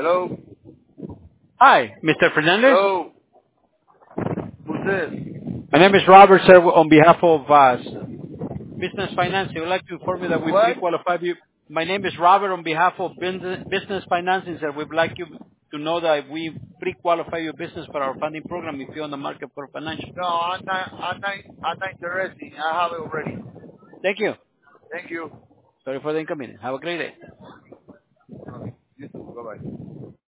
Hello? Hi, Mr. Fernandez. Hello? Who's this? My name is Robert, sir, on behalf of Business Financing. I would like to inform you that we What? pre-qualify you. My name is Robert on behalf of Business Financing, sir. We'd like you to know that we pre-qualify your business for our funding program if you're on the market for financial. No, I'm not interested. I have it already. Thank you. Thank you. Sorry for the inconvenience. Have a great day. You too. Bye-bye.